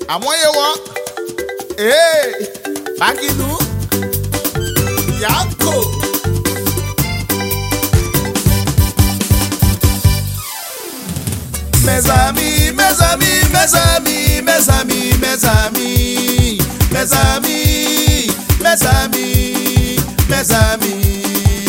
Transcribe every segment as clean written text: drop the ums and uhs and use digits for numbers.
À moi yewa. Hey, Bagidou. Yako. Mes amis, mes amis, mes amis, mes amis, mes amis, mes amis, mes amis, mes amis.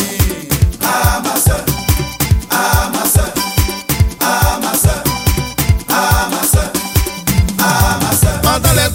Ah ma soeur, ah ma soeur, ah ma soeur, ah ma soeur, ah ma soeur. Pendant les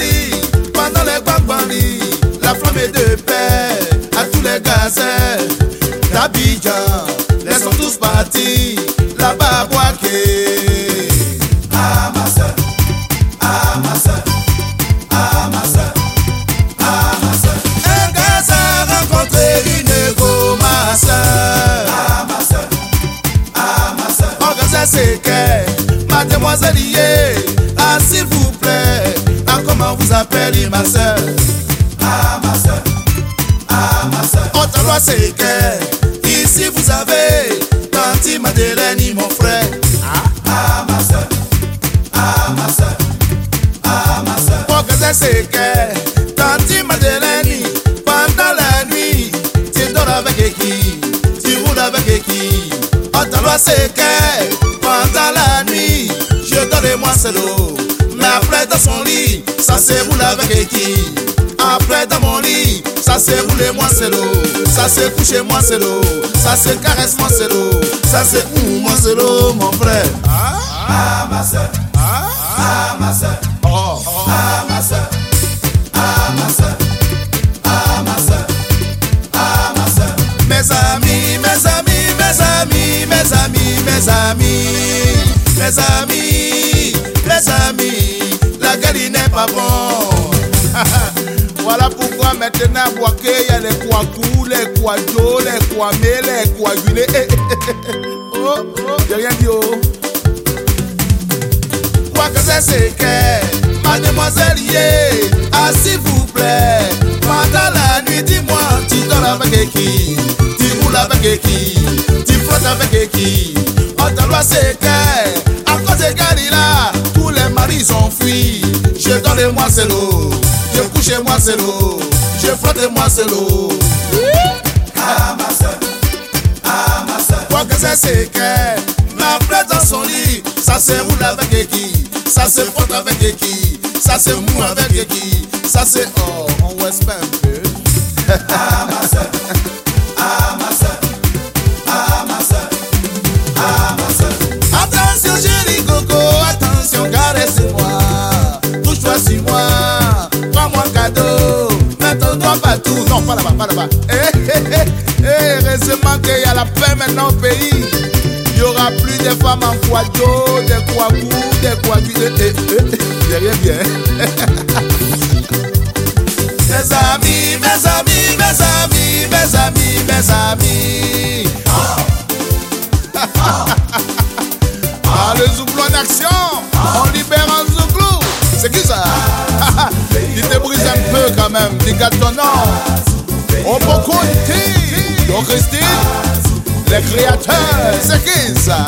Gbangbandi, la flamme est de paix à tous les gazelles d'Abidjan. Les sont tous partis là-bas à Boaké. Ah ma soeur, ah ma soeur, ah ma soeur, ah ma soeur. Un gaz a rencontré une go, ma soeur. Ah ma soeur, ah ma soeur. Oh, Gaza, c'est que mademoiselle Yé, ah s'il vous plaît, ah comment vous appelez ma soeur? Ah ma soeur, ah ma soeur. Oh, ta loi c'est que ici vous avez Tanti Madeleine et mon frère. Ah ma soeur, ah ma soeur, ah ma soeur. Oh, Gaza, c'est que Tanti Madeleine, pendant la nuit, tu dors avec qui? Tu roules avec qui? Oh, ta loi c'est que pendant la nuit, je dors et moi c'est l'eau. Mais après dans son lit, ça se roule avec qui? Après dans mon lit, ça se roule moi c'est l'eau. Ça se couche moi c'est l'eau. Ça se caresse moi c'est l'eau. Ça se moi c'est l'eau mon frère. Ah ma soeur, ah ma soeur, Oh, ah ma soeur, ah ma soeur, ah ma soeur, ah ma soeur. mes amis, mes amis, mes amis, mes amis, mes amis, mes amis, mes amis, la gueule n'est pas bon. Voilà pourquoi maintenant à Boaké, il y a les Kouakou, les Kouadjo, les Kouamé, les Kouaguiné. Oh, oh, j'ai rien dit, oh. Quoi que c'est que mademoiselle Yé, ah s'il vous plaît, pendant la nuit, dis-moi, tu dors avec qui? Tu roules avec qui? Tu frottes avec qui? Oh, ta loi c'est que, à cause de Galila, tous les maris ont fui. Je dors et moi c'est l'eau. Je couche et moi c'est l'eau. Je frotte et moi c'est l'eau. Ah ma soeur, ah ma soeur. Quoi que c'est que ma plaie dans son lit, ça se roule avec qui? Ça se frotte avec qui? Ça se mou avec qui? Ça se oh on whisper un peu. Ah ma soeur, ah ma soeur, ah ma soeur, ah ma soeur. Attention chérie Coco, attention caresse-moi. Touche-toi sur moi, prends-moi cadeau. Mets ton doigt partout. Non, pas là-bas, pas là-bas. Heureusement qu'il y a la paix maintenant au pays. Il n'y aura plus de femmes en Kouadjo, des Kouakou, des Kouaguiné. J'ai rien bien. Mes amis, mes amis, mes amis, mes amis, mes amis. Ah, le Zouglou en action. On libère un Zouglou. C'est qui ça? Il te brise un peu quand même. Dis gâtonnant. On peut compter. Donc Christine, les créateurs. C'est qui ça?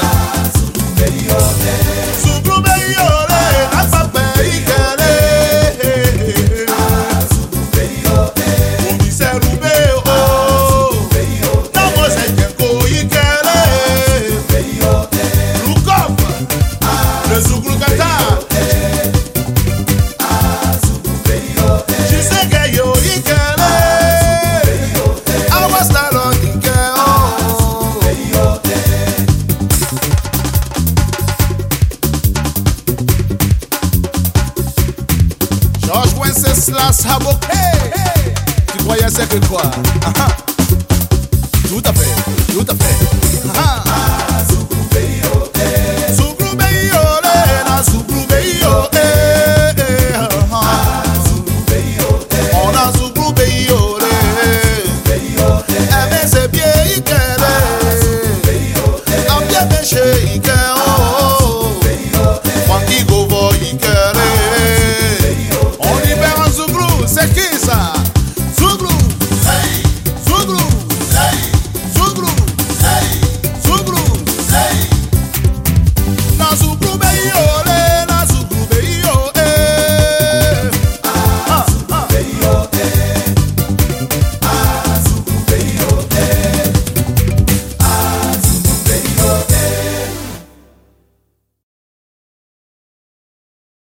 Zouglou Beyore, n'a pas payé. Saboké. Tu croyais c'est que quoi? Tout à fait, tout à fait.